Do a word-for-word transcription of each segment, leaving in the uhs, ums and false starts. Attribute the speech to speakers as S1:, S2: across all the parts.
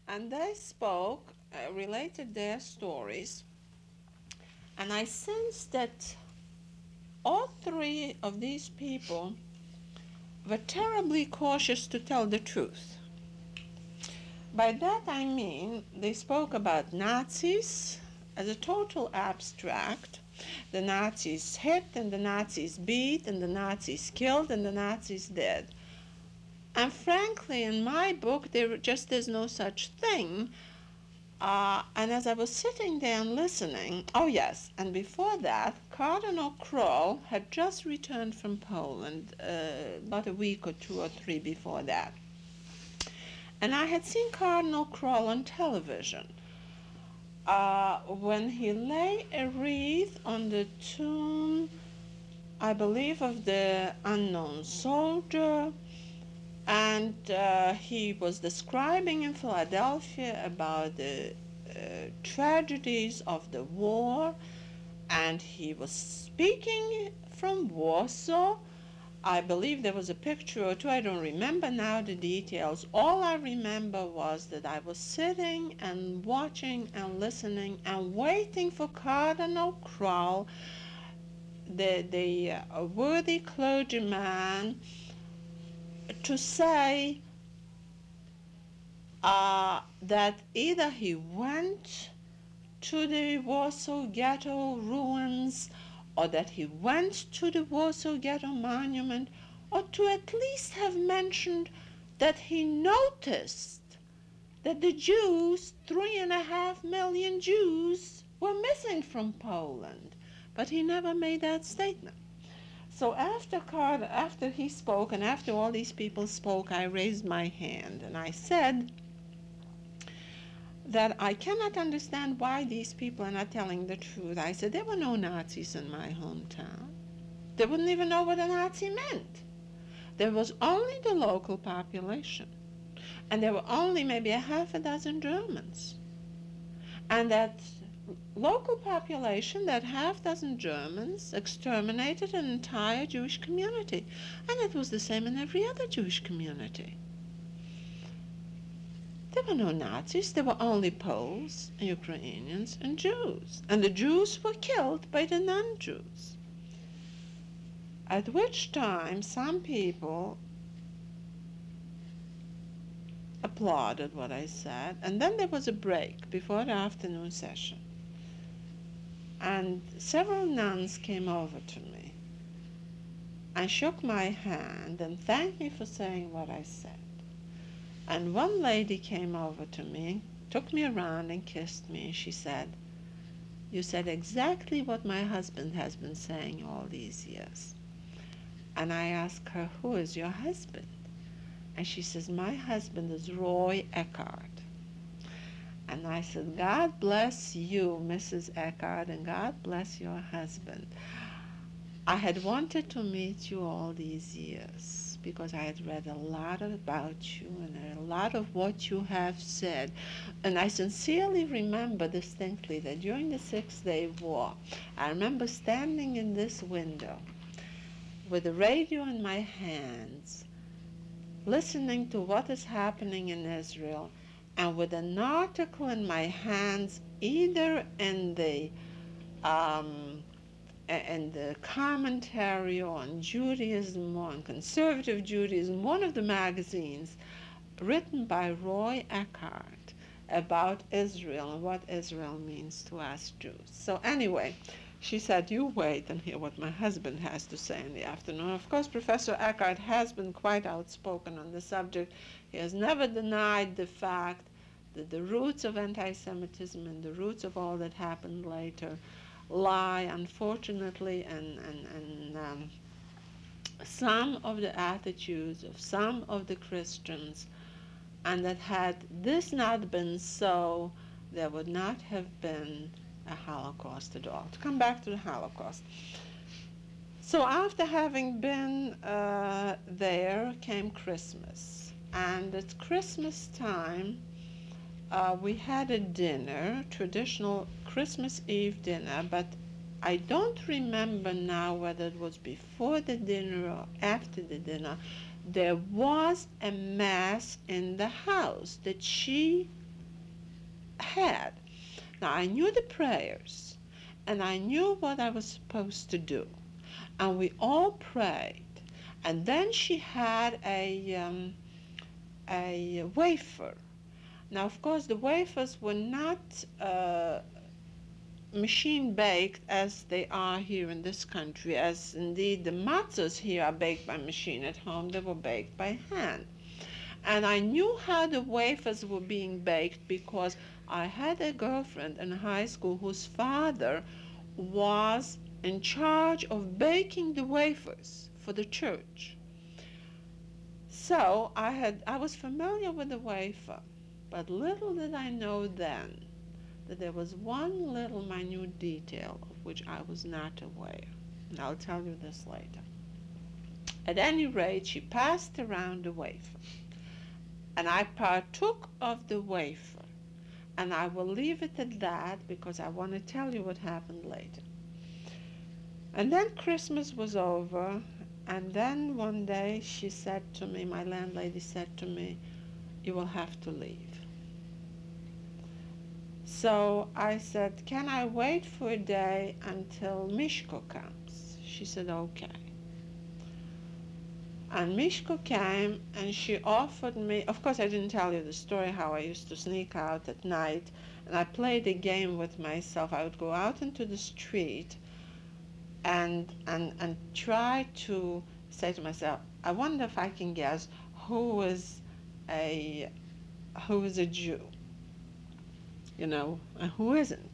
S1: and they spoke, uh, related their stories, and I sensed that all three of these people were terribly cautious to tell the truth. By that I mean they spoke about Nazis as a total abstract. The Nazis hit, and the Nazis beat, and the Nazis killed, and the Nazis did. And frankly, in my book, there just is no such thing. Uh, and as I was sitting there and listening, oh yes, and before that, Cardinal Kroll had just returned from Poland uh, about a week or two or three before that. And I had seen Cardinal Kroll on television uh, when he lay a wreath on the tomb, I believe, of the unknown soldier. And uh, he was describing in Philadelphia about the uh, tragedies of the war, and he was speaking from Warsaw. I believe there was a picture or two. I don't remember now the details. All I remember was that I was sitting and watching and listening and waiting for Cardinal Kroll, the, the uh, worthy clergyman, to say uh, that either he went to the Warsaw Ghetto ruins, or that he went to the Warsaw Ghetto monument, or to at least have mentioned that he noticed that the Jews, three and a half million Jews, were missing from Poland. But he never made that statement. So after Card, after he spoke, and after all these people spoke, I raised my hand and I said that I cannot understand why these people are not telling the truth. I said there were no Nazis in my hometown. They wouldn't even know what a Nazi meant. There was only the local population, and there were only maybe a half a dozen Germans. And that local population, that half dozen Germans, exterminated an entire Jewish community. And it was the same in every other Jewish community. There were no Nazis, there were only Poles, Ukrainians, and Jews. And the Jews were killed by the non-Jews. At which time some people applauded what I said, and then there was a break before the afternoon session. And several nuns came over to me and shook my hand and thanked me for saying what I said. And one lady came over to me, took me around and kissed me, and she said, "You said exactly what my husband has been saying all these years." And I asked her, "Who is your husband?" And she says, "My husband is Roy Eckhardt." And I said, "God bless you, Missus Eckhardt, and God bless your husband. I had wanted to meet you all these years because I had read a lot about you and a lot of what you have said. And I sincerely remember distinctly that during the Six-Day War, I remember standing in this window with the radio in my hands, listening to what is happening in Israel, and with an article in my hands, either in the um, in the commentary on Judaism, on conservative Judaism, one of the magazines, written by Roy Eckhardt about Israel and what Israel means to us Jews. So anyway, she said, "You wait and hear what my husband has to say in the afternoon." Of course, Professor Eckhardt has been quite outspoken on the subject. He has never denied the fact that the roots of anti-Semitism and the roots of all that happened later lie, unfortunately, in, in, in um, some of the attitudes of some of the Christians, and that had this not been so, there would not have been a Holocaust at all. To come back to the Holocaust. So after having been uh, there came Christmas. And at Christmas time, uh, we had a dinner, traditional Christmas Eve dinner, but I don't remember now whether it was before the dinner or after the dinner. There was a mass in the house that she had. Now, I knew the prayers, and I knew what I was supposed to do, and we all prayed. And then she had a um, a wafer. Now, of course, the wafers were not uh, machine baked as they are here in this country, as indeed the matzahs here are baked by machine. At home, they were baked by hand. And I knew how the wafers were being baked because I had a girlfriend in high school whose father was in charge of baking the wafers for the church. So I had I was familiar with the wafer, but little did I know then that there was one little minute detail of which I was not aware. And I'll tell you this later. At any rate, she passed around the wafer, and I partook of the wafer. And I will leave it at that because I want to tell you what happened later. And then Christmas was over, and then one day she said to me, my landlady said to me, you will have to leave. So I said, can I wait for a day until Mishko comes? She said, okay. And Mishko came and she offered me, of course I didn't tell you the story how I used to sneak out at night and I played a game with myself. I would go out into the street and and and try to say to myself, I wonder if I can guess who is a who is a Jew, you know, and who isn't.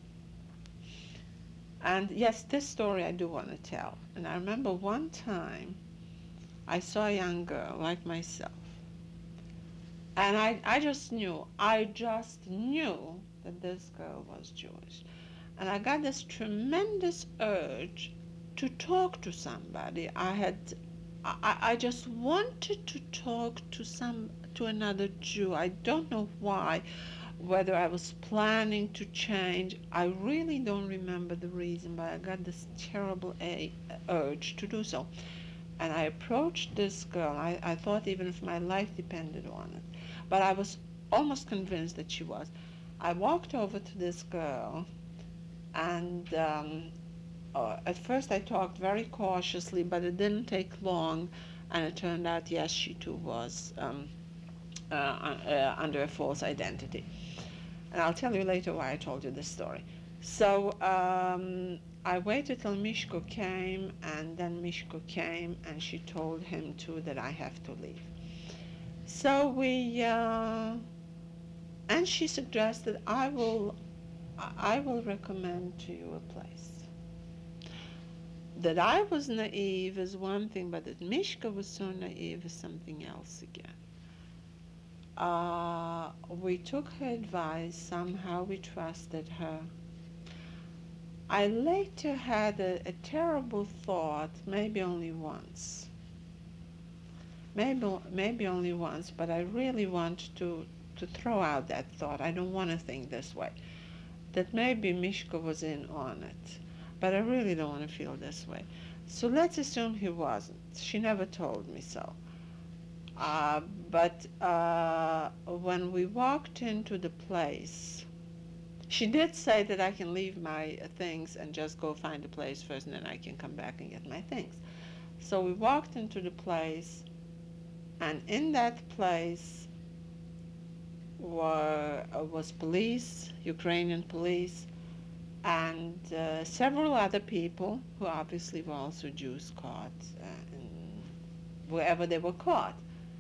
S1: And yes, this story I do want to tell. And I remember one time I saw a young girl like myself. And I, I just knew, I just knew that this girl was Jewish. And I got this tremendous urge to talk to somebody. I had, I, I just wanted to talk to some, to another Jew. I don't know why, whether I was planning to change. I really don't remember the reason, but I got this terrible a, urge to do so. And I approached this girl. I, I thought even if my life depended on it. But I was almost convinced that she was. I walked over to this girl, and um, uh, at first I talked very cautiously, but it didn't take long, and it turned out, yes, she too was um, uh, uh, under a false identity. And I'll tell you later why I told you this story. So um, I waited till Mishko came, and then Mishko came, and she told him too that I have to leave. So we, uh, and she suggested I will, I will recommend to you a place. That I was naive is one thing, but that Mishka was so naive is something else again. Uh, we took her advice, somehow we trusted her. I later had a, a terrible thought, maybe only once. Maybe, maybe only once, but I really want to, to throw out that thought. I don't want to think this way. That maybe Mishka was in on it, but I really don't want to feel this way. So let's assume he wasn't. She never told me so. Uh, but uh, when we walked into the place, she did say that I can leave my things and just go find the place first, and then I can come back and get my things. So we walked into the place, and in that place were, uh, was police, Ukrainian police, and uh, several other people who obviously were also Jews caught uh, in wherever they were caught.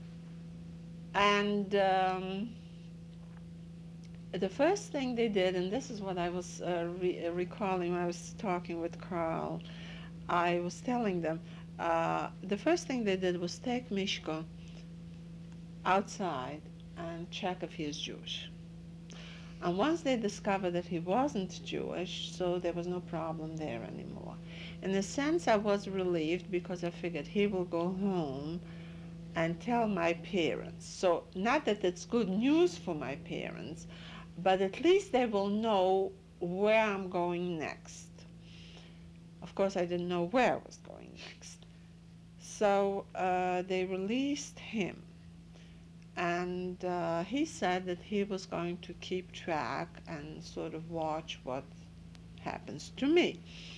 S1: And um, the first thing they did, and this is what I was uh, re- recalling when I was talking with Carl, I was telling them, uh, the first thing they did was take Mishko outside and check if he is Jewish. And once they discovered that he wasn't Jewish, so there was no problem there anymore. In a sense, I was relieved because I figured he will go home and tell my parents. So not that it's good news for my parents, but at least they will know where I'm going next. Of course, I didn't know where I was going next. So uh, they released him. And and uh, he said that he was going to keep track and sort of watch what happens to me.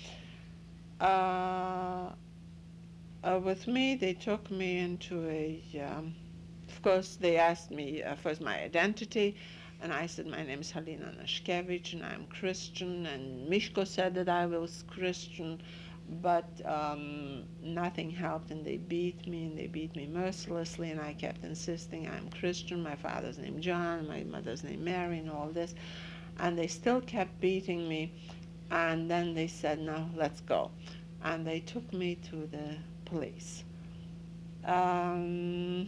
S1: Uh, uh, with me, they took me into a, um, of course, they asked me uh, first my identity, and I said my name is Halina Nashkevich, and I'm Christian, and Mishko said that I was Christian, but um, nothing helped, and they beat me, and they beat me mercilessly, and I kept insisting I'm Christian, my father's name John, my mother's name Mary, and all this, and they still kept beating me, and then they said, no, let's go, and they took me to the police. Um,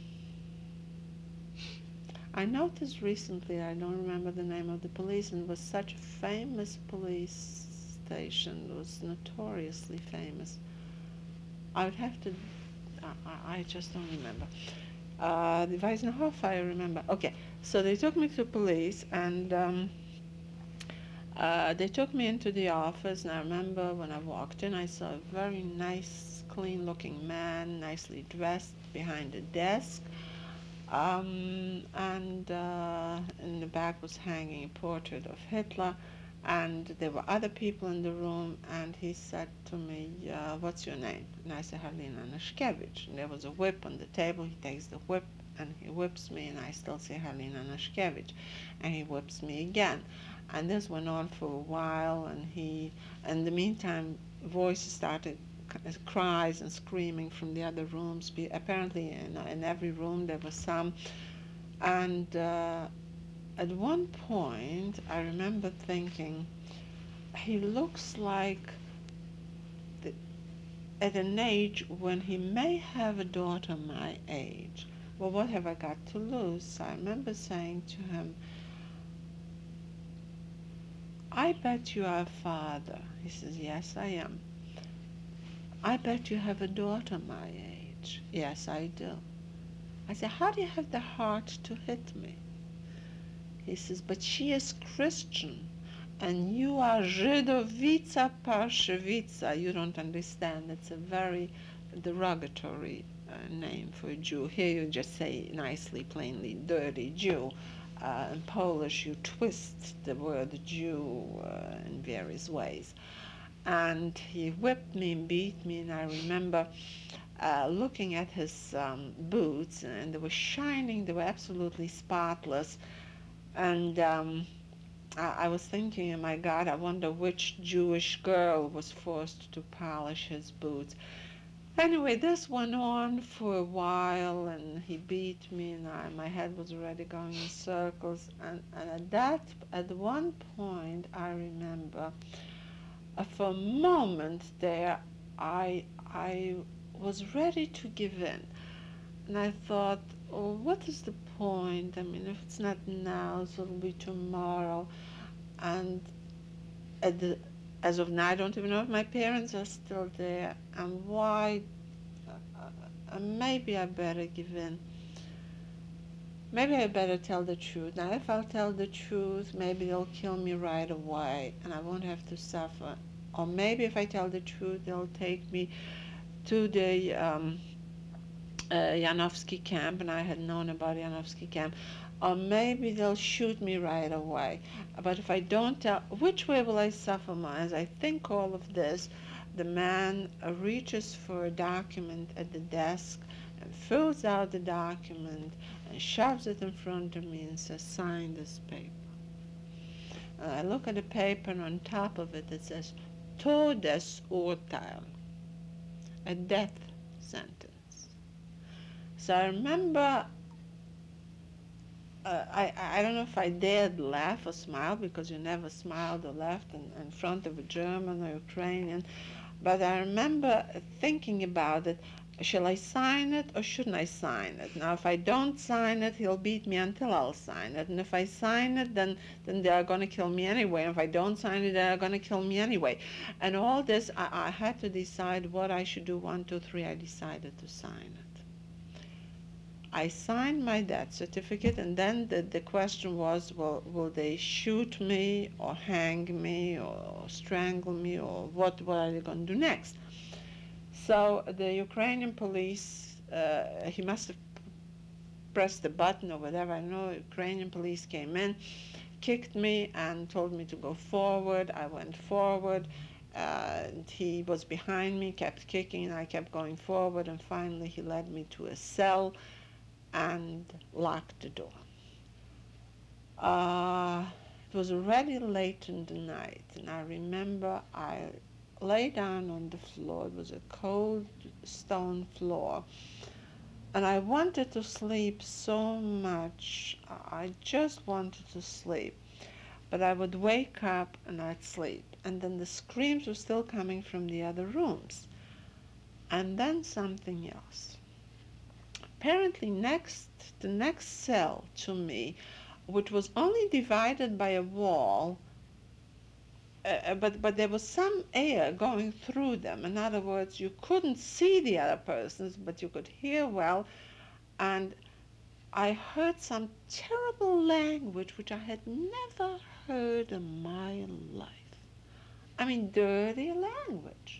S1: I noticed recently, I don't remember the name of the police, and it was such a famous police station. It was notoriously famous. I would have to, I, I just don't remember. Uh, the Weisenhof, I remember. Okay, so they took me to police, and um, uh, they took me into the office, and I remember when I walked in, I saw a very nice, clean-looking man, nicely dressed, behind a desk. Um, and uh, in the back was hanging a portrait of Hitler, and there were other people in the room, and he said to me, uh, what's your name? And I said, Halina Nashkevich. And there was a whip on the table. He takes the whip, and he whips me, and I still say Halina Nashkevich. And he whips me again. And this went on for a while, and he, in the meantime, voices started cries and screaming from the other rooms. Apparently in, in every room there was some. And uh, at one point I remember thinking, he looks like the, at an age when he may have a daughter my age. Well, what have I got to lose? I remember saying to him, I bet you are a father. He says, yes, I am. I bet you have a daughter my age. Yes, I do. I said, how do you have the heart to hit me? He says, but she is Christian, and you are Żydowica Parshevica. You don't understand. It's a very derogatory uh, name for a Jew. Here you just say nicely, plainly, dirty Jew. Uh, in Polish, you twist the word Jew uh, in various ways. And he whipped me and beat me, and I remember uh, looking at his um, boots, and they were shining, they were absolutely spotless, and um, I, I was thinking, oh my God, I wonder which Jewish girl was forced to polish his boots. Anyway, this went on for a while, and he beat me, and I, my head was already going in circles, and, and at that, at one point, I remember, Uh, for a moment there, I, I was ready to give in. And I thought, oh, what is the point? I mean, if it's not now, so it'll be tomorrow. And at the, as of now, I don't even know if my parents are still there. And why? Uh, uh, maybe I better give in. Maybe I better tell the truth. Now, if I'll tell the truth, maybe they'll kill me right away, and I won't have to suffer. Or maybe if I tell the truth, they'll take me to the um, uh, Janowski camp, and I had known about Janowski camp. Or maybe they'll shoot me right away. But if I don't tell, which way will I suffer more? As I think all of this, the man uh, reaches for a document at the desk and fills out the document and shoves it in front of me and says, sign this paper. And I look at the paper, and on top of it, it says, Todesurteil, a death sentence. So I remember, uh, I, I don't know if I dared laugh or smile, because you never smiled or laughed in, in front of a German or Ukrainian, but I remember thinking about it. Shall I sign it or shouldn't I sign it? Now, if I don't sign it, he'll beat me until I'll sign it. And if I sign it, then, then they're going to kill me anyway. And if I don't sign it, they're going to kill me anyway. And all this, I, I had to decide what I should do. One, two, three, I decided to sign it. I signed my death certificate, and then the, the question was, well, will they shoot me or hang me or strangle me, or what, what are they going to do next? So the Ukrainian police, uh, he must have pressed the button or whatever. I know Ukrainian police came in, kicked me and told me to go forward. I went forward. Uh, he was behind me, kept kicking, and I kept going forward, and finally he led me to a cell and locked the door. Uh, it was already late in the night, and I remember I lay down on the floor. It was a cold stone floor, and I wanted to sleep so much. I just wanted to sleep. But I would wake up and I'd sleep. And then the screams were still coming from the other rooms. And then something else. Apparently next, the next cell to me, which was only divided by a wall, uh, but, but there was some air going through them. In other words, you couldn't see the other persons, but you could hear well. And I heard some terrible language which I had never heard in my life. I mean, dirty language.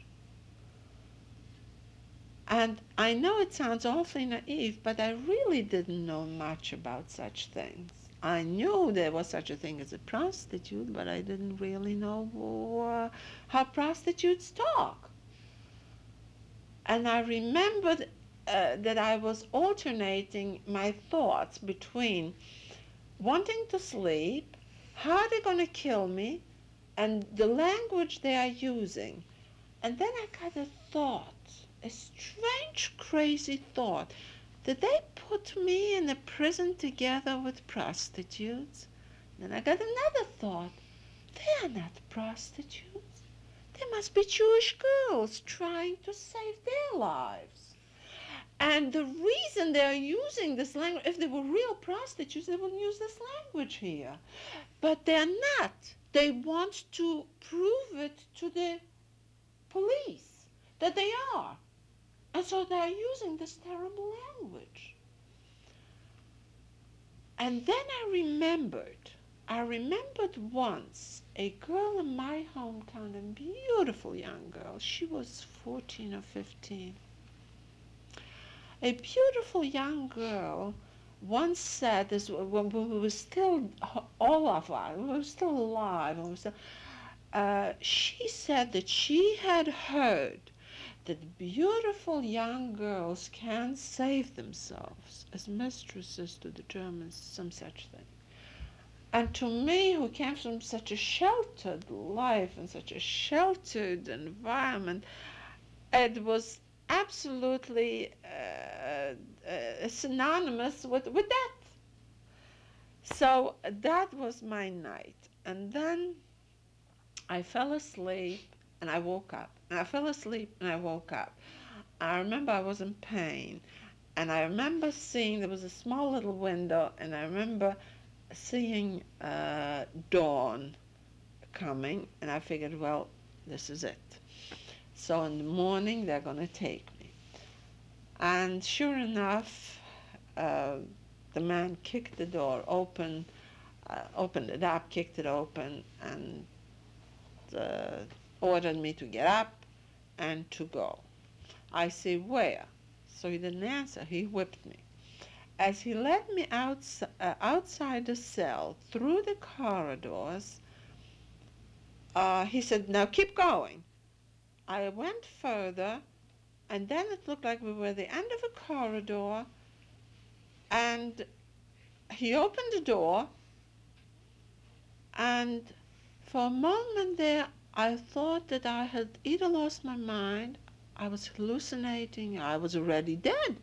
S1: And I know it sounds awfully naive, but I really didn't know much about such things. I knew there was such a thing as a prostitute, but I didn't really know uh, how prostitutes talk. And I remembered uh, that I was alternating my thoughts between wanting to sleep, how are they going to kill me, and the language they are using. And then I got a thought, a strange, crazy thought. Did they put me in a prison together with prostitutes? Then I got another thought. They are not prostitutes. They must be Jewish girls trying to save their lives. And the reason they're using this language, if they were real prostitutes, they wouldn't use this language here. But they're not. They want to prove it to the police that they are. And so they're using this terrible language. And then I remembered, I remembered once a girl in my hometown, a beautiful young girl. She was fourteen or fifteen. A beautiful young girl once said this when we were still, all of us, we were still alive. We were still, uh, she said that she had heard that beautiful young girls can save themselves as mistresses to the Germans, some such thing. And to me, who came from such a sheltered life and such a sheltered environment, it was absolutely uh, uh, synonymous with, with that. So that was my night. And then I fell asleep and I woke up. And I fell asleep and I woke up. I remember I was in pain. And I remember seeing, there was a small little window, and I remember seeing uh, dawn coming. And I figured, well, this is it. So in the morning, they're going to take me. And sure enough, uh, the man kicked the door open, uh, opened it up, kicked it open, and uh, ordered me to get up and to go. I say, where? So he didn't answer. He whipped me. As he led me outs- uh, outside the cell, through the corridors, uh, he said, now keep going. I went further, and then it looked like we were at the end of a corridor, and he opened the door, and for a moment there, I thought that I had either lost my mind, I was hallucinating, I was already dead.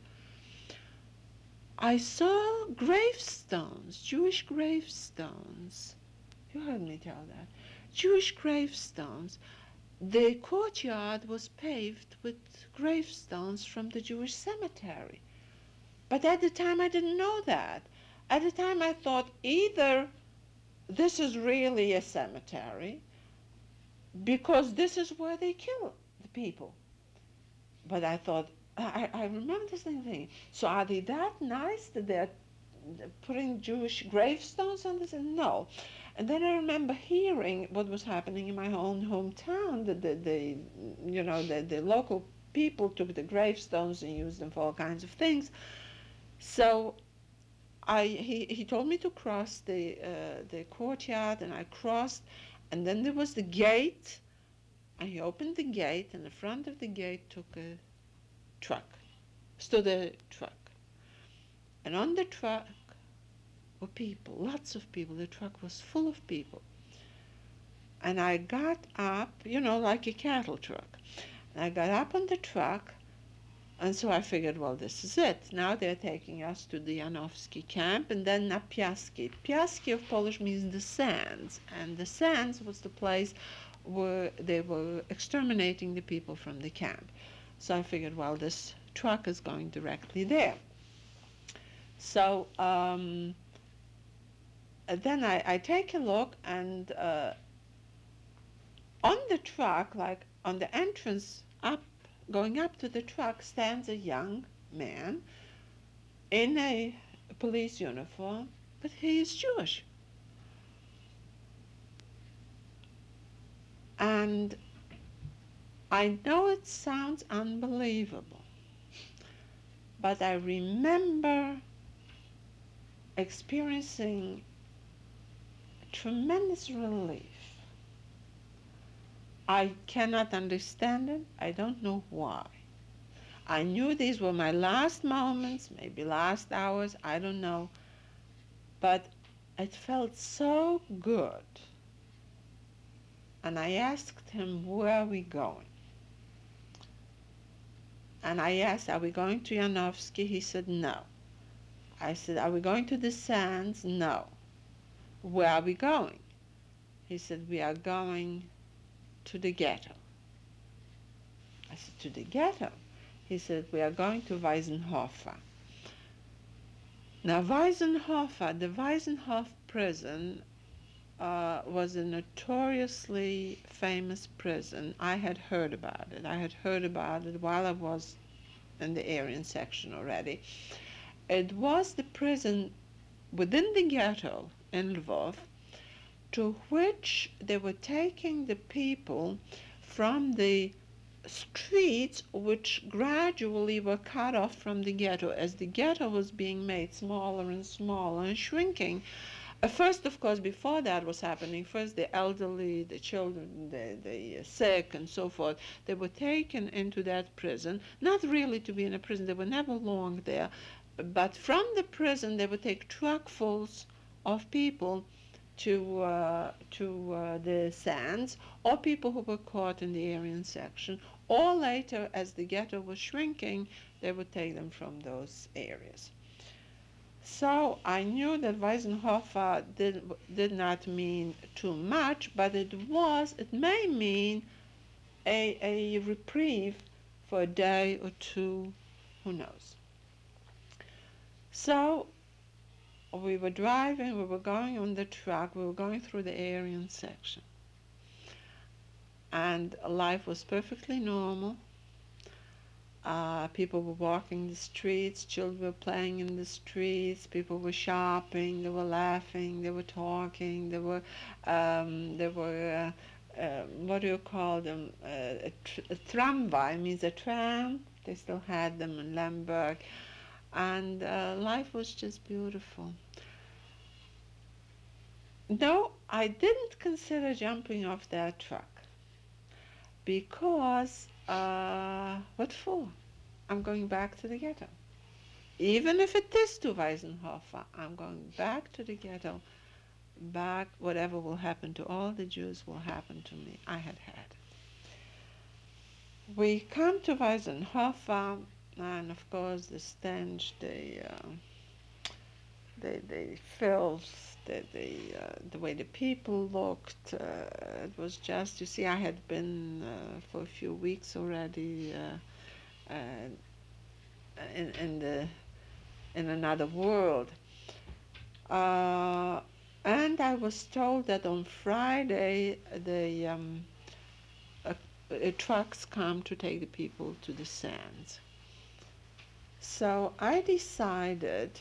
S1: I saw gravestones, Jewish gravestones. You heard me tell that. Jewish gravestones. The courtyard was paved with gravestones from the Jewish cemetery. But at the time I didn't know that. At the time I thought either this is really a cemetery because this is where they kill the people. But I thought, I, I remember this thing thinking, so are they that nice that they're putting Jewish gravestones on this? And no. And then I remember hearing what was happening in my own hometown, that the, the you know, the, the local people took the gravestones and used them for all kinds of things. So I he, he told me to cross the uh, the courtyard, and I crossed, and then there was the gate, and he opened the gate, and in front of the gate took a truck, stood a truck, and on the truck were people, lots of people. The truck was full of people, and I got up, you know, like a cattle truck, and I got up on the truck. And so I figured, well, this is it. Now they're taking us to the Janowski camp and then na Piaski. Piaski of Polish means the sands. And the sands was the place where they were exterminating the people from the camp. So I figured, well, this truck is going directly there. So um, then I, I take a look, and uh, on the truck, like on the entrance up, going up to the truck, stands a young man in a police uniform, but he is Jewish. And I know it sounds unbelievable, but I remember experiencing tremendous relief. I cannot understand it. I don't know why. I knew these were my last moments, maybe last hours, I don't know. But it felt so good. And I asked him, where are we going? And I asked, are we going to Janowski? He said, no. I said, are we going to the sands? No. Where are we going? He said, we are going to the ghetto. I said, to the ghetto? He said, we are going to Weisenhofer. Now, Weisenhofer, the Weisenhof prison uh, was a notoriously famous prison. I had heard about it. I had heard about it while I was in the Aryan section already. It was the prison within the ghetto in Lvov, to which they were taking the people from the streets, which gradually were cut off from the ghetto as the ghetto was being made smaller and smaller and shrinking. Uh, first, of course, before that was happening, first the elderly, the children, the, the sick, and so forth, they were taken into that prison, not really to be in a prison, they were never long there, but from the prison they would take truckfuls of people to uh, to uh, the sands, or people who were caught in the Aryan section, or later, as the ghetto was shrinking, they would take them from those areas. So I knew that Weisenhofer did, did not mean too much, but it was, it may mean a, a reprieve for a day or two, who knows. So we were driving, we were going on the truck, we were going through the Aryan section. And life was perfectly normal. Uh, people were walking the streets, children were playing in the streets, people were shopping, they were laughing, they were talking, they were, um, they were, uh, uh, what do you call them? Uh, a, tr a tramway means a tram. They still had them in Lemberg, and uh, life was just beautiful. No, I didn't consider jumping off that truck because, uh, what for? I'm going back to the ghetto. Even if it is to Weisenhofer, I'm going back to the ghetto. Back, whatever will happen to all the Jews will happen to me. I had had it. We come to Weisenhofer, and of course the stench, the, uh, the, the filth, the, the, uh, the way the people looked, uh, it was just, you see, I had been uh, for a few weeks already uh, uh, in, in the in another world. Uh, and I was told that on Friday the um, uh, uh, trucks come to take the people to the sands. So I decided,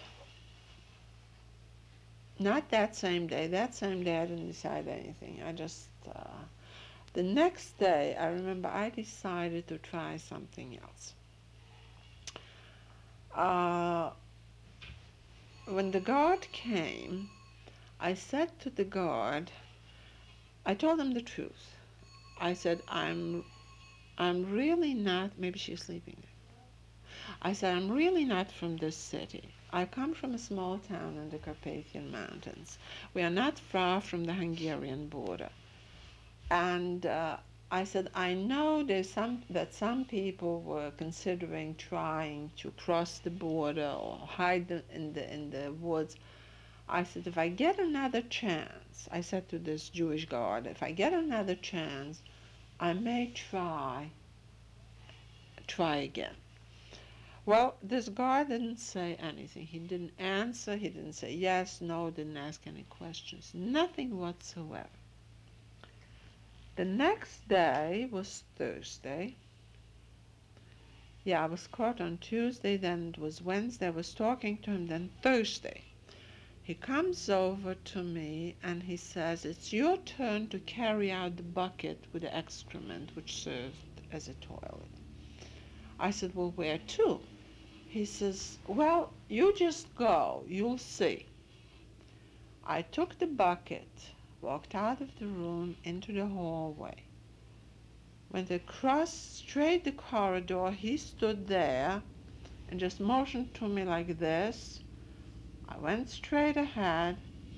S1: not that same day, that same day I didn't decide anything. I just, uh, the next day I remember I decided to try something else. Uh, when the guard came, I said to the guard, I told him the truth. I said, I'm, I'm really not, maybe she's sleeping. I said, I'm really not from this city. I come from a small town in the Carpathian Mountains. We are not far from the Hungarian border. And uh, I said, I know there's some that some people were considering trying to cross the border or hide in the in the woods. I said, if I get another chance, I said to this Jewish guard, if I get another chance, I may try try again. Well, this guard didn't say anything. He didn't answer. He didn't say yes, no, didn't ask any questions. Nothing whatsoever. The next day was Thursday. Yeah, I was caught on Tuesday, then it was Wednesday. I was talking to him, then Thursday. He comes over to me and he says, it's your turn to carry out the bucket with the excrement, which served as a toilet. I said, well, where to? He says, well, you just go, you'll see. I took the bucket, walked out of the room into the hallway. Went across straight the corridor. He stood there and just motioned to me like this. I went straight ahead.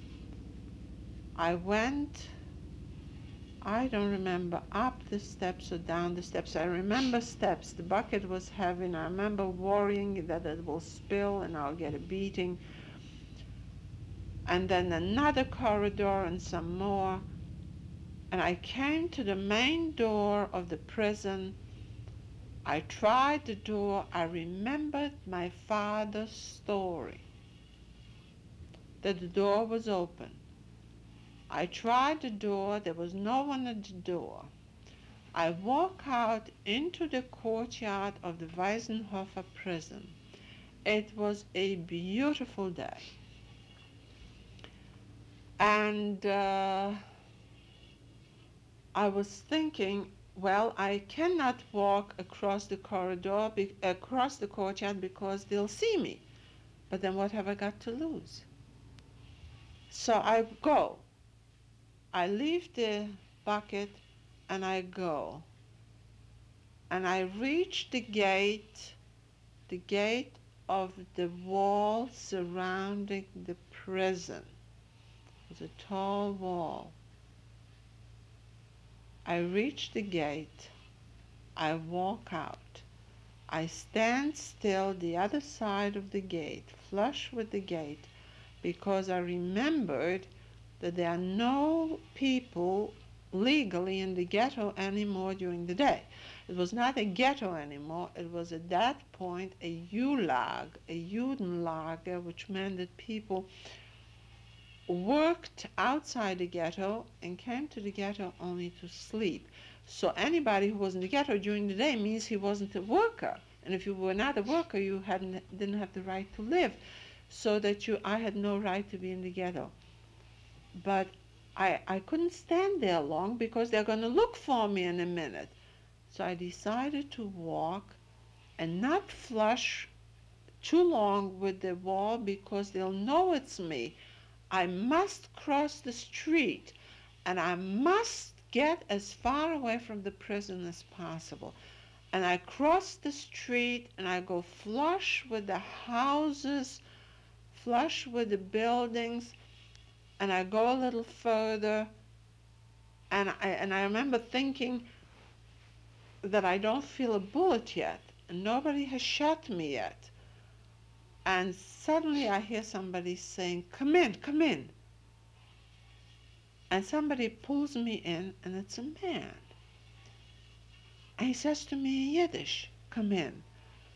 S1: I went, I don't remember, up the steps or down the steps. I remember steps. The bucket was heavy, and I remember worrying that it will spill and I'll get a beating. And then another corridor and some more. And I came to the main door of the prison. I tried the door. I remembered my father's story, that the door was open. I tried the door. There was no one at the door. I walk out into the courtyard of the Weisenhofer prison. It was a beautiful day. And uh, I was thinking, well, I cannot walk across the corridor, be, across the courtyard because they'll see me. But then what have I got to lose? So I go. I leave the bucket and I go. And I reach the gate, the gate of the wall surrounding the prison. It was a tall wall. I reach the gate. I walk out. I stand still the other side of the gate, flush with the gate, because I remembered that there are no people legally in the ghetto anymore during the day. It was not a ghetto anymore. It was at that point a U-Lag, a Judenlager, which meant that people worked outside the ghetto and came to the ghetto only to sleep. So anybody who was in the ghetto during the day means he wasn't a worker. And if you were not a worker, you hadn't, didn't have the right to live. So that you, I had no right to be in the ghetto. But I, I couldn't stand there long because they're going to look for me in a minute. So I decided to walk and not flush too long with the wall because they'll know it's me. I must cross the street and I must get as far away from the prison as possible. And I cross the street and I go flush with the houses, flush with the buildings, and I go a little further. And I, and I remember thinking that I don't feel a bullet yet, and nobody has shot me yet. And suddenly I hear somebody saying, come in, come in. And somebody pulls me in, and it's a man. And he says to me in Yiddish, come in.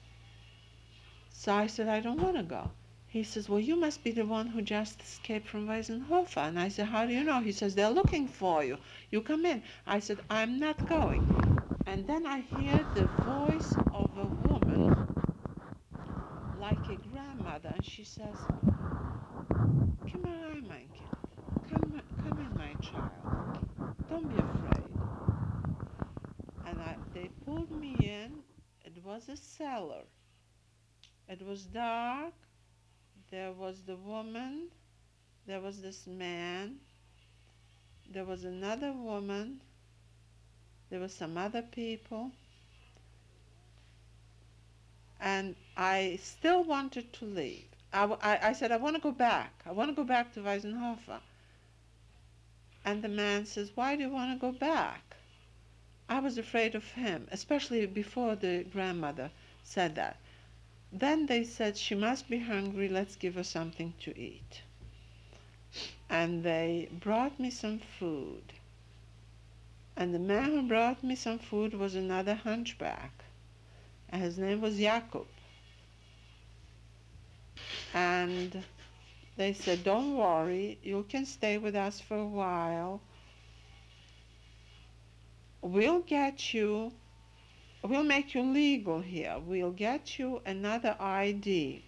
S1: So I said, I don't want to go. He says, well, you must be the one who just escaped from Weisenhofer. And I said, how do you know? He says, they're looking for you. You come in. I said, I'm not going. And then I hear the voice of a woman, like a grandmother, and she says, come on, my kid. Come, come in, my child. Don't be afraid. And I, they pulled me in. It was a cellar. It was dark, there was the woman, there was this man, there was another woman, there were some other people, and I still wanted to leave. I, I, I said, I want to go back. I want to go back to Weisenhofer. And the man says, why do you want to go back? I was afraid of him, especially before the grandmother said that. Then they said, she must be hungry, let's give her something to eat. And they brought me some food. And the man who brought me some food was another hunchback. And his name was Jakob. And they said, don't worry, you can stay with us for a while. We'll get you, we'll make you legal here. We'll get you another I D.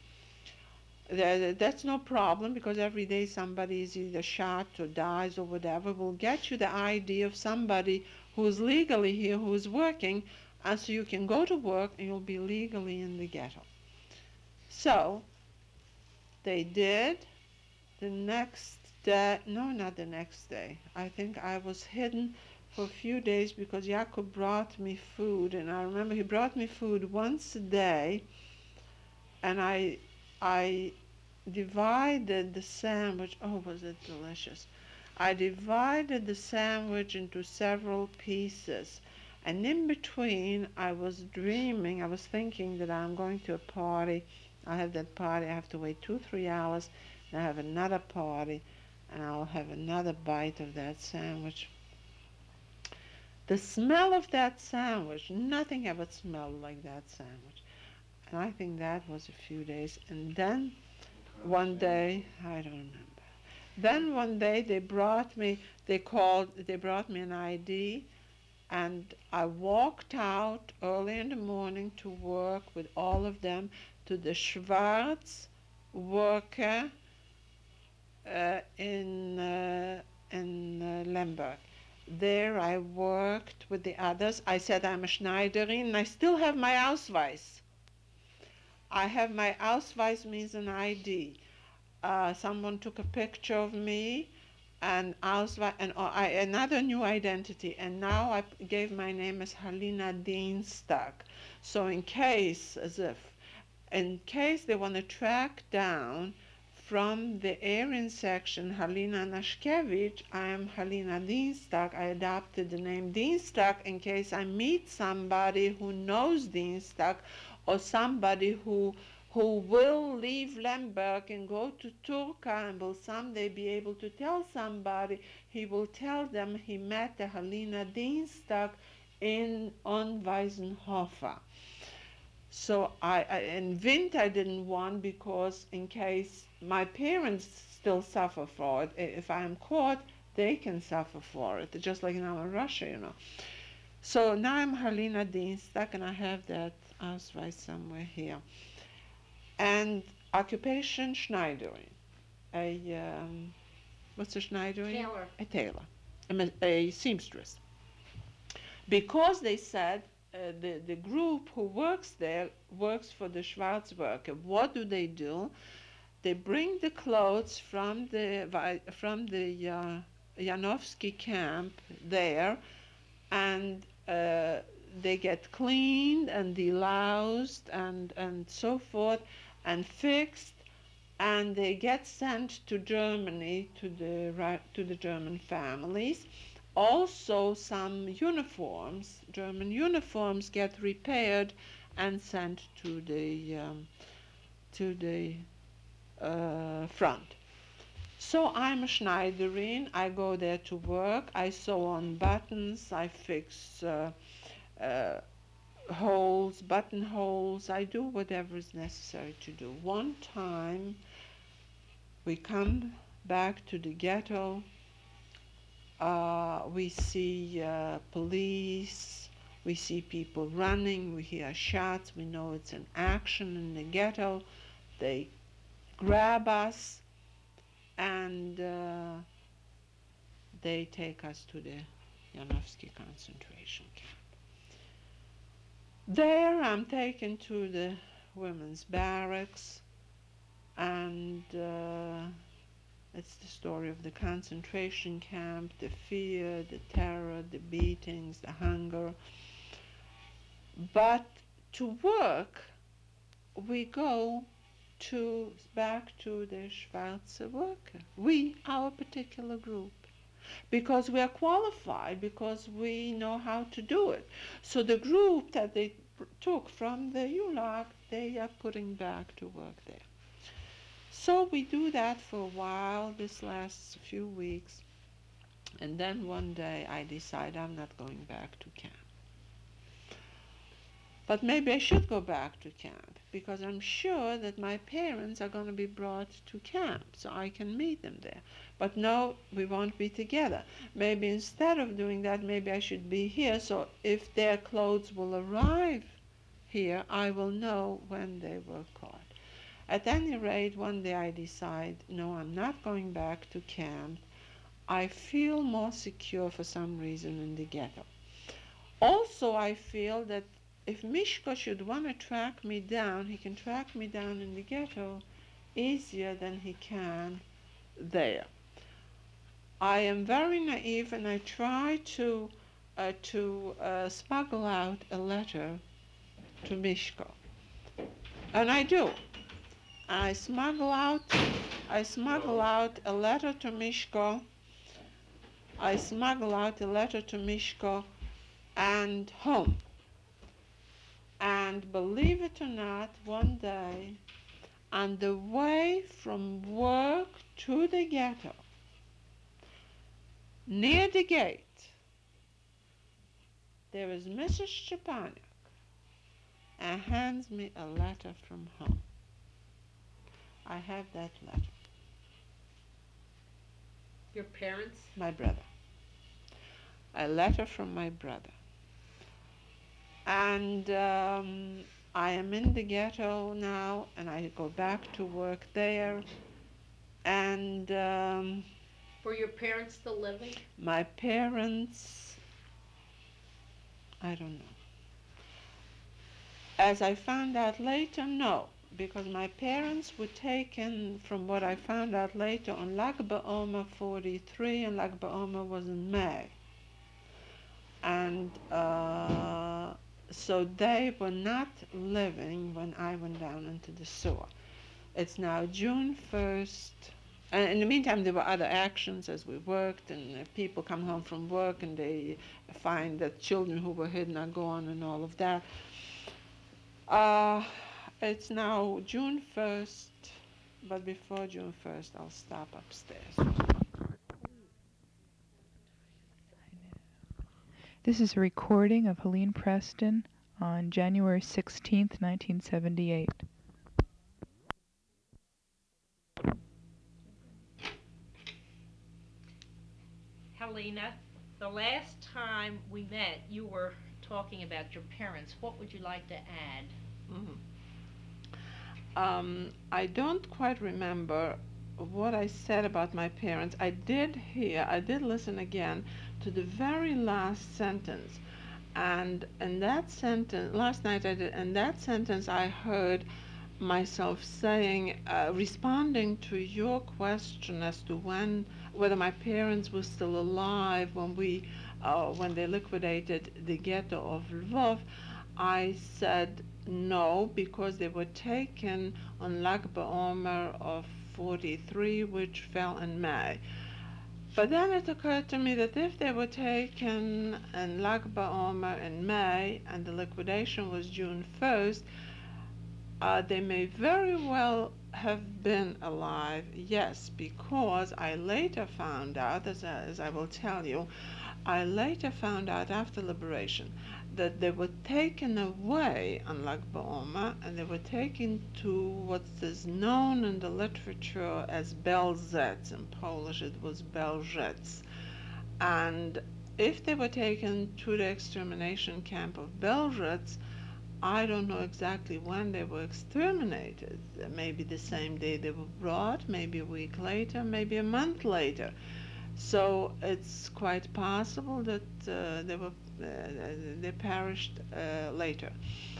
S1: That's no problem, because every day somebody is either shot or dies or whatever. We'll get you the I D of somebody who's legally here, who's working, and so you can go to work and you'll be legally in the ghetto. So they did. The next day, no, not the next day. I think I was hidden for a few days because Jakob brought me food, and I remember he brought me food once a day, and I, I divided the sandwich. Oh, was it delicious? I divided the sandwich into several pieces, and in between I was dreaming, I was thinking that I'm going to a party. I have that party, I have to wait two, three hours, and I have another party, and I'll have another bite of that sandwich. The smell of that sandwich, nothing ever smelled like that sandwich. And I think that was a few days. And then one day, I don't remember. Then one day they brought me, they called, they brought me an I D, and I walked out early in the morning to work with all of them to the Schwarz worker uh, in, uh, in uh, Lemberg. There I worked with the others. I said I'm a Schneiderin, and I still have my Ausweis. I have my Ausweis, means an I D. Uh, someone took a picture of me, and Ausweis, and uh, I, another new identity, and now I gave my name as Halina Dienstag. So in case, as if, in case they want to track down from the Aryan section Halina Nashkevich, I am Halina Dienstag. I adopted the name Dienstag in case I meet somebody who knows Dienstag, or somebody who who will leave Lemberg and go to Turka and will someday be able to tell somebody. He will tell them he met the Halina Dienstag in on Weisenhofer. So I, I and Wind I didn't want, because in case my parents still suffer for it, if I am caught, they can suffer for it, just like now in Russia, you know. So now I'm Halina Dienstag, and I have that Ausweis somewhere here. And occupation Schneiderin, a um, what's a Schneiderin?
S2: Tailor.
S1: A tailor, a, a seamstress. Because they said uh, the, the group who works there works for the Schwarzwerke. What do they do? They bring the clothes from the from the uh, Janowski camp there, and uh, they get cleaned and deloused and, and so forth and fixed, and they get sent to Germany to the to the German families. Also, some uniforms, German uniforms, get repaired and sent to the um, to the uh, front. So I'm a Schneiderin. I go there to work. I sew on buttons. I fix uh, uh, holes, buttonholes. I do whatever is necessary to do. One time, we come back to the ghetto. Uh, we see uh, police, we see people running, we hear shots, we know it's an action in the ghetto. They grab us, and uh, they take us to the Janowski concentration camp. There I'm taken to the women's barracks, and uh, it's the story of the concentration camp, the fear, the terror, the beatings, the hunger. But to work, we go to back to the Schwarze worker. We, our particular group, because we are qualified, because we know how to do it. So the group that they took from the U L A G, they are putting back to work there. So we do that for a while. This lasts a few weeks. And then one day I decide I'm not going back to camp. But maybe I should go back to camp, because I'm sure that my parents are going to be brought to camp so I can meet them there. But no, we won't be together. Maybe instead of doing that, maybe I should be here, so if their clothes will arrive here, I will know when they were caught. At any rate, one day I decide, no, I'm not going back to camp. I feel more secure for some reason in the ghetto. Also, I feel that if Mishko should want to track me down, he can track me down in the ghetto easier than he can there. I am very naive, and I try to uh, to uh, smuggle out a letter to Mishko, and I do. I smuggle out, I smuggle out a letter to Mishko. I smuggle out a letter to Mishko and home. And believe it or not, one day, on the way from work to the ghetto, near the gate, there is Missus Stepanek, and hands me a letter from home. I have that letter.
S2: Your parents?
S1: My brother. A letter from my brother. And um, I am in the ghetto now, and I go back to work there. And um,
S2: Were your parents still living?
S1: my parents, I don't know. As I found out later, no, because my parents were taken, from what I found out later, on Lag BaOmer forty-three, and Lag BaOmer was in May. And uh, so they were not living when I went down into the sewer. It's now June first. And in the meantime, there were other actions as we worked, and uh, people come home from work and they find that children who were hidden are gone and all of that. Uh, it's now June first, but before June first, I'll stop upstairs.
S3: This is a recording of Helene Preston on January sixteenth, nineteen seventy-eight.
S2: Helena, the last time we met, you were talking about your parents. What would you like to add?
S1: Mm-hmm. Um, I don't quite remember what I said about my parents. I did hear, I did listen again to the very last sentence. And in that sentence, last night I did, in that sentence I heard myself saying, uh, responding to your question as to when, whether my parents were still alive when we, uh, when they liquidated the ghetto of Lvov, I said no, because they were taken on Lag BaOmer of forty-three, which fell in May. But then it occurred to me that if they were taken in Lag BaOmer in May and the liquidation was June first, uh, they may very well have been alive, yes, because I later found out, as I, as I will tell you, I later found out after liberation that they were taken away on Lag BaOmer, and they were taken to what is known in the literature as Belzec. In Polish it was Belzec. And if they were taken to the extermination camp of Belzec, I don't know exactly when they were exterminated. Maybe the same day they were brought, maybe a week later, maybe a month later. So it's quite possible that uh, they were uh, they perished uh, later.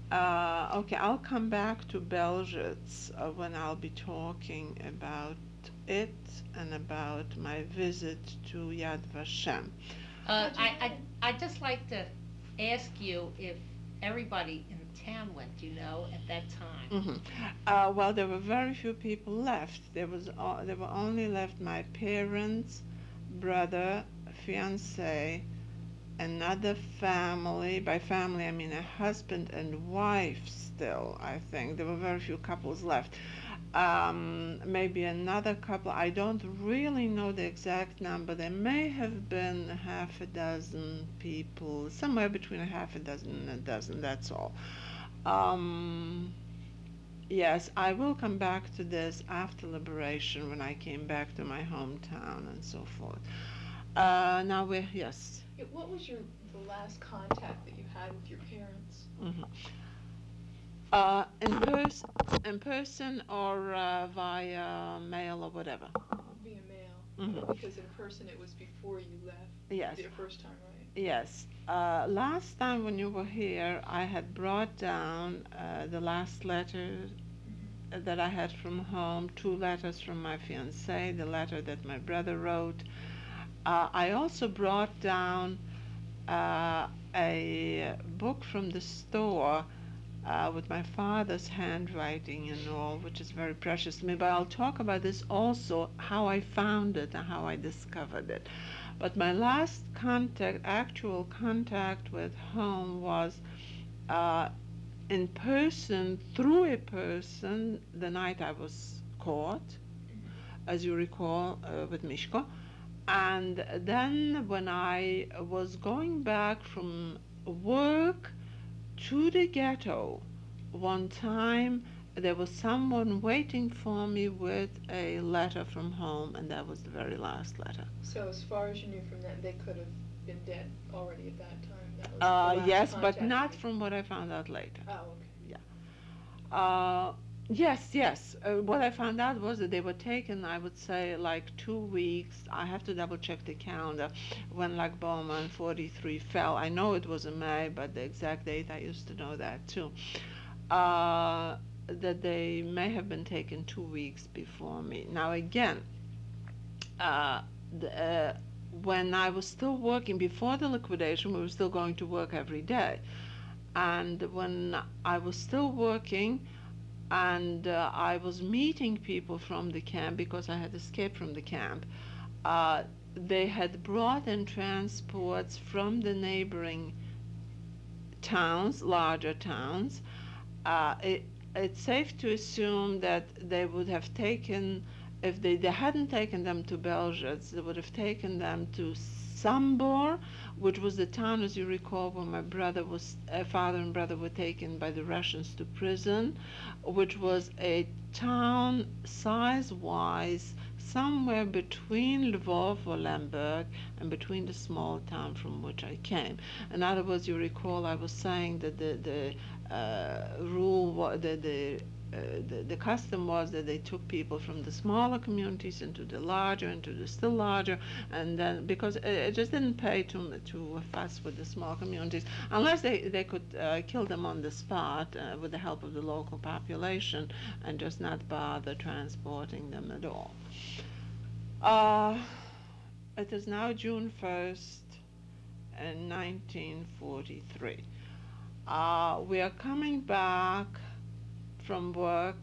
S1: Uh, okay, I'll come back to Belzec uh, when I'll be talking about it and about my visit to Yad Vashem.
S2: Uh, I, I, I'd just like to ask you if everybody in town went, you know, at that time.
S1: hmm Uh, well, there were very few people left. There was o- there were only left my parents, brother, fiance, another family. By family, I mean a husband and wife. Still, I think there were very few couples left. Um, maybe another couple. I don't really know the exact number. There may have been half a dozen people, somewhere between a half a dozen and a dozen. That's all. Um, Yes, I will come back to this after liberation when I came back to my hometown and so forth. Uh, now we're, yes.
S4: Yeah, what was your the last contact that you had with your parents?
S1: hmm Uh, in pers in person or uh, via mail or whatever.
S4: Via mail.
S1: hmm
S4: Because in person it was before you left.
S1: Yes,
S4: The first time, right?
S1: yes. Uh, last time when you were here, I had brought down uh, the last letter
S4: Mm-hmm.
S1: that I had from home, two letters from my fiancé, the letter that my brother wrote. Uh, I also brought down uh, a book from the store uh, with my father's handwriting and all, which is very precious to me. But I'll talk about this also, how I found it and how I discovered it. But my last contact, actual contact with home was uh, in person, through a person, the night I was caught, as you recall, uh, with Mishko. And then when I was going back from work to the ghetto, one time there was someone waiting for me with a letter from home, and that was the very last letter.
S4: So as far as you knew from that, they could have been dead already at that time. That was the
S1: Uh,
S4: last
S1: yes, but
S4: contact
S1: not
S4: you-
S1: from what I found out later.
S4: Oh, okay.
S1: Uh, yes, yes. Uh, what I found out was that they were taken, I would say, like two weeks. I have to double check the calendar when Lag Boma and forty-three fell. I know it was in May, but the exact date, I used to know that too. Uh, that they may have been taken two weeks before me. Now, again, uh, the, uh, when I was still working before the liquidation, we were still going to work every day. And when I was still working and uh, I was meeting people from the camp because I had escaped from the camp, uh, they had brought in transports from the neighboring towns, larger towns. Uh, it, it's safe to assume that they would have taken, if they, they hadn't taken them to Belzec, they would have taken them to Sambor, which was the town, as you recall, where my brother was, uh, father and brother were taken by the Russians to prison, which was a town size-wise somewhere between Lvov or Lemberg and between the small town from which I came. In other words, you recall I was saying that the the uh, rule, wa- the the uh, the, the custom was that they took people from the smaller communities into the larger, into the still larger, and then because it, it just didn't pay to to fuss with the small communities unless they they could uh, kill them on the spot uh, with the help of the local population and just not bother transporting them at all. Uh, it is now June first in nineteen forty-three. Uh, we are coming back from work,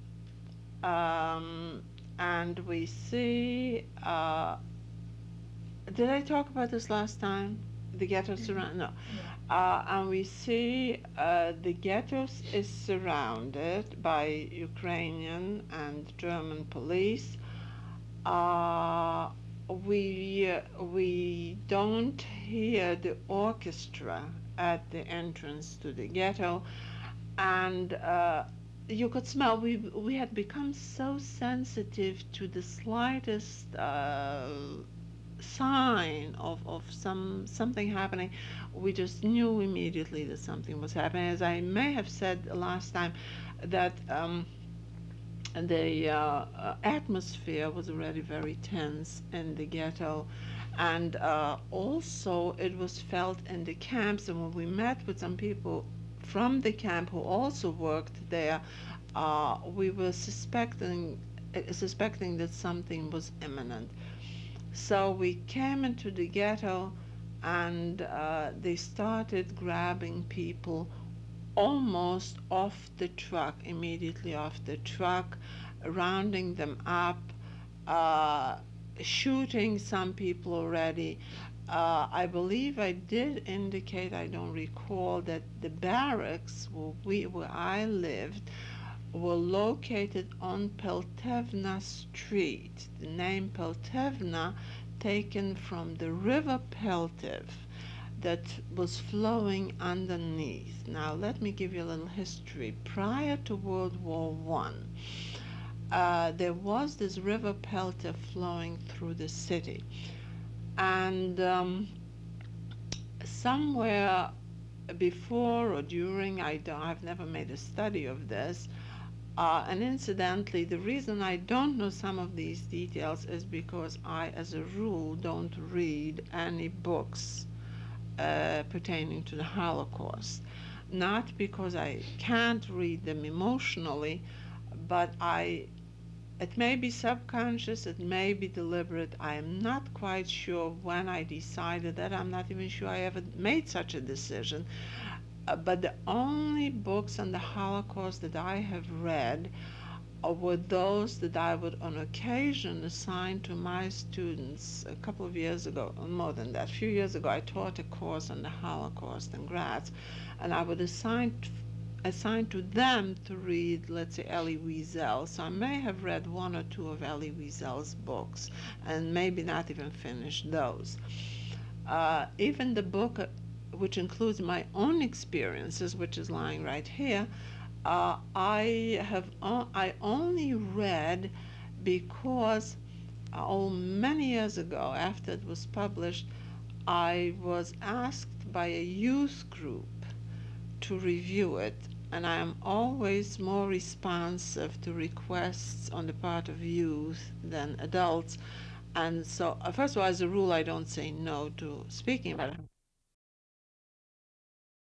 S1: um, and we see, uh, did I talk about this last time? The ghetto surround, no. Uh, and we see uh, the ghetto is surrounded by Ukrainian and German police. Uh, we uh, we don't hear the orchestra at the entrance to the ghetto, and uh, you could smell. We we had become so sensitive to the slightest uh, sign of, of some something happening. We just knew immediately that something was happening. As I may have said last time, that. Um, and the uh, uh, atmosphere was already very tense in the ghetto, and uh, also it was felt in the camps. And when we met with some people from the camp who also worked there, uh, we were suspecting uh, suspecting that something was imminent. So we came into the ghetto, and uh, they started grabbing people almost off the truck, immediately off the truck, rounding them up, uh, shooting some people already. Uh, I believe I did indicate, I don't recall, that the barracks where, we, where I lived were located on Peltevna Street. The name Peltevna taken from the river Peltev that was flowing underneath. Now let me give you a little history. Prior to World War One, uh, there was this river Peltev flowing through the city, and um, somewhere before or during, I don't, I've never made a study of this. Uh, and incidentally, the reason I don't know some of these details is because I, as a rule, don't read any books uh, pertaining to the Holocaust. Not because I can't read them emotionally, but I, it may be subconscious, it may be deliberate. I am not quite sure when I decided that. I'm not even sure I ever made such a decision. Uh, but the only books on the Holocaust that I have read uh, were those that I would on occasion assign to my students. A couple of years ago, or more than that, a few years ago, I taught a course on the Holocaust in Graz, and I would assign assign to them to read, let's say, Elie Wiesel. So I may have read one or two of Elie Wiesel's books, and maybe not even finished those. Uh, even the book uh, which includes my own experiences, which is lying right here, uh, I have o- I only read because uh, oh, many years ago, after it was published, I was asked by a youth group to review it, and I am always more responsive to requests on the part of youth than adults. And so, uh, first of all, as a rule, I don't say no to speaking about